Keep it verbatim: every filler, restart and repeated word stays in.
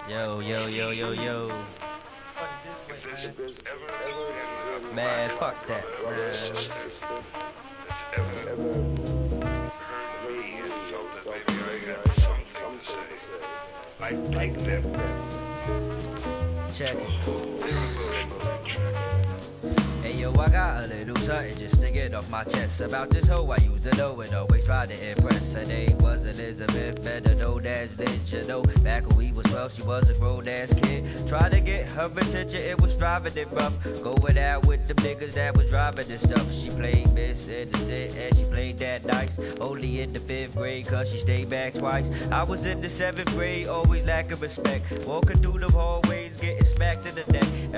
Yo, yo, yo, yo, yo. Man, fuck that, man. Check it. Hey yo, I got a little something just to get off my chest about this hoe I used to know and always tried to impress. Her name was Elizabeth, better known as Liz. You know, back when we was twelve, she was a grown ass kid. Tried to get her attention, it was driving it rough. Going out with the niggas that was driving this stuff. She played Miss Innocent and she played that nice. Only in the fifth grade, cause she stayed back twice. I was in the seventh grade, always lacking respect. Walking through the hallways, getting smacked in the neck.